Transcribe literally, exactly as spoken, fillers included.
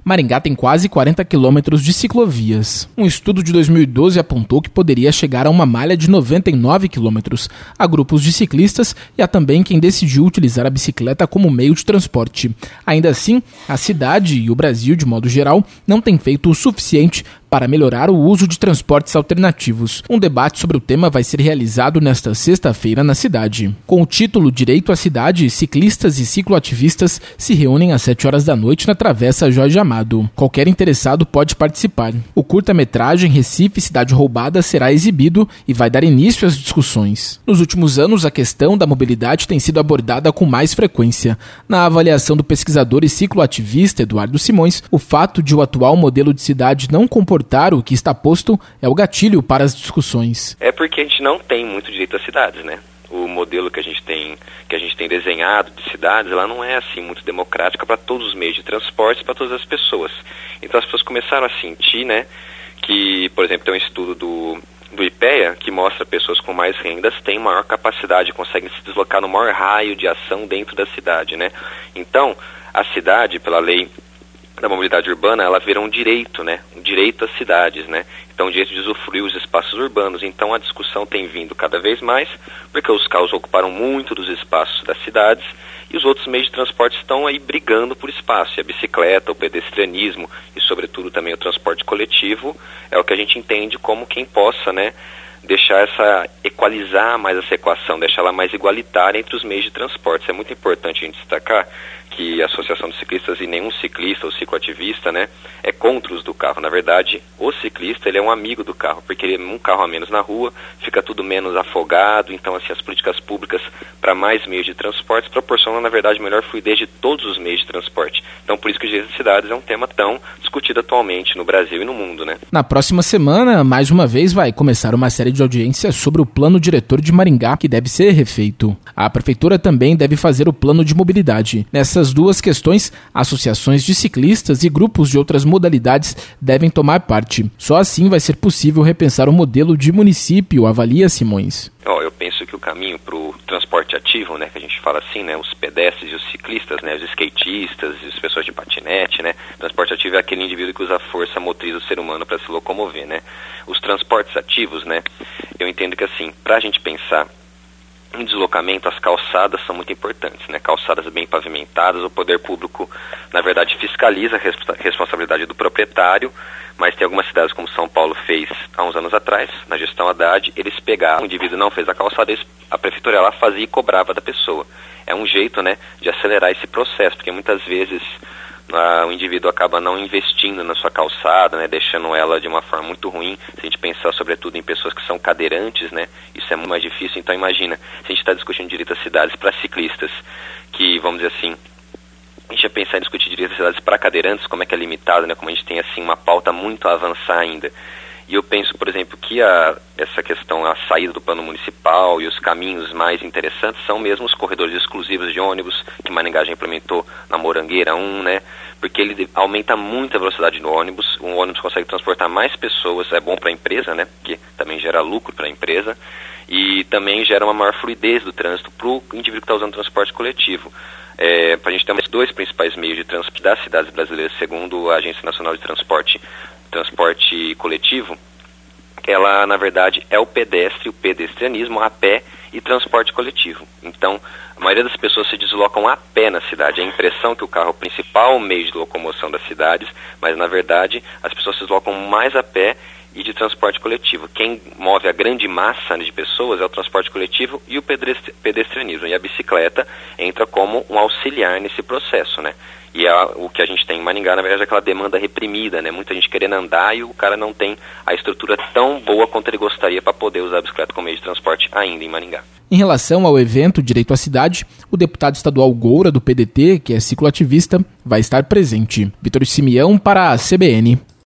Maringá tem quase quarenta quilômetros de ciclovias. Um estudo de dois mil e doze apontou que poderia chegar a uma malha de noventa e nove quilômetros. Há grupos de ciclistas e há também quem decidiu utilizar a bicicleta como meio de transporte. Ainda assim, a cidade e o Brasil, de modo geral, não têm feito o suficiente para melhorar o uso de transportes alternativos. Um debate sobre o tema vai ser realizado nesta sexta-feira na cidade. Com o título Direito à Cidade, ciclistas e cicloativistas se reúnem às sete horas da noite na Travessa Jorge Amado. Qualquer interessado pode participar. O curta-metragem Recife Cidade Roubada será exibido e vai dar início às discussões. Nos últimos anos, a questão da mobilidade tem sido abordada com mais frequência. Na avaliação do pesquisador e cicloativista Eduardo Simões, o fato de o atual modelo de cidade não comportar o que está posto é o gatilho para as discussões. É porque a gente não tem muito direito às cidades, né? O modelo que a gente tem, que a gente tem desenhado de cidades, ela não é assim muito democrática para todos os meios de transporte, para todas as pessoas. Então as pessoas começaram a sentir, né, que, por exemplo, tem um estudo do, do IPEA que mostra pessoas com mais rendas têm maior capacidade, conseguem se deslocar no maior raio de ação dentro da cidade, né? Então, a cidade, pela lei da mobilidade urbana, ela vira um direito, né? Um direito às cidades, né? Então, o direito de usufruir os espaços urbanos. Então, a discussão tem vindo cada vez mais, porque os carros ocuparam muito dos espaços das cidades e os outros meios de transporte estão aí brigando por espaço. E a bicicleta, o pedestrianismo e, sobretudo, também o transporte coletivo é o que a gente entende como quem possa, né, deixar essa, equalizar mais essa equação, deixar ela mais igualitária entre os meios de transporte. É muito importante a gente destacar que a Associação dos Ciclistas e nenhum ciclista ou cicloativista, né, é contra os do carro. Na verdade, o ciclista, ele é um amigo do carro, porque ele é um carro a menos na rua, fica tudo menos afogado. Então, assim, as políticas públicas para mais meios de transporte proporcionam, na verdade, melhor fluidez de todos os meios de transporte. Então, por isso que o direito das cidades é um tema tão discutido atualmente no Brasil e no mundo, né? Na próxima semana, mais uma vez, vai começar uma série de audiências sobre o plano diretor de Maringá, que deve ser refeito. A prefeitura também deve fazer o plano de mobilidade. Nessas duas questões, associações de ciclistas e grupos de outras modalidades devem tomar parte. Só assim vai ser possível repensar o modelo de município, avalia Simões. Oh, eu penso que o caminho para o transporte ativo, né, que a gente fala assim, né, os pedestres e os ciclistas, né, os skatistas e as pessoas de patinete, né, transporte ativo é aquele indivíduo que usa a força motriz do ser humano para se locomover, né. Os transportes ativos, né, eu entendo que assim, para a gente pensar em deslocamento, as calçadas são muito importantes, né? Calçadas bem pavimentadas, o poder público, na verdade, fiscaliza a resp- responsabilidade do proprietário, mas tem algumas cidades, como São Paulo fez há uns anos atrás, na gestão Haddad, eles pegavam, o indivíduo não fez a calçada, eles, a prefeitura lá fazia e cobrava da pessoa. É um jeito, né, de acelerar esse processo, porque muitas vezes Uh, o indivíduo acaba não investindo na sua calçada, né, deixando ela de uma forma muito ruim. Se a gente pensar sobretudo em pessoas que são cadeirantes, né, isso é muito mais difícil. Então imagina, se a gente está discutindo direito às cidades para ciclistas, que vamos dizer assim, a gente ia pensar em discutir direito às cidades para cadeirantes, como é que é limitado, né, como a gente tem assim uma pauta muito a avançar ainda. E eu penso, por exemplo, que a, essa questão, a saída do plano municipal e os caminhos mais interessantes são mesmo os corredores exclusivos de ônibus, que Maringá já implementou na Morangueira um, né? Porque ele aumenta muito a velocidade do ônibus, o ônibus consegue transportar mais pessoas, é bom para a empresa, né? Porque também gera lucro para a empresa, e também gera uma maior fluidez do trânsito para o indivíduo que está usando transporte coletivo. É, para a gente ter os dois principais meios de transporte das cidades brasileiras, segundo a Agência Nacional de Transporte, transporte coletivo, ela na verdade é o pedestre, o pedestrianismo, a pé e transporte coletivo. Então, a maioria das pessoas se deslocam a pé na cidade. A impressão que o carro é o principal meio de locomoção das cidades, mas na verdade as pessoas se deslocam mais a pé e de transporte coletivo. Quem move a grande massa de pessoas é o transporte coletivo e o pedestrianismo. E a bicicleta entra como um auxiliar nesse processo, né? E a, o que a gente tem em Maringá, na verdade, é aquela demanda reprimida, né? Muita gente querendo andar e o cara não tem a estrutura tão boa quanto ele gostaria para poder usar a bicicleta como meio de transporte ainda em Maringá. Em relação ao evento Direito à Cidade, o deputado estadual Goura, do P D T, que é cicloativista, vai estar presente. Vitor Simeão para a C B N.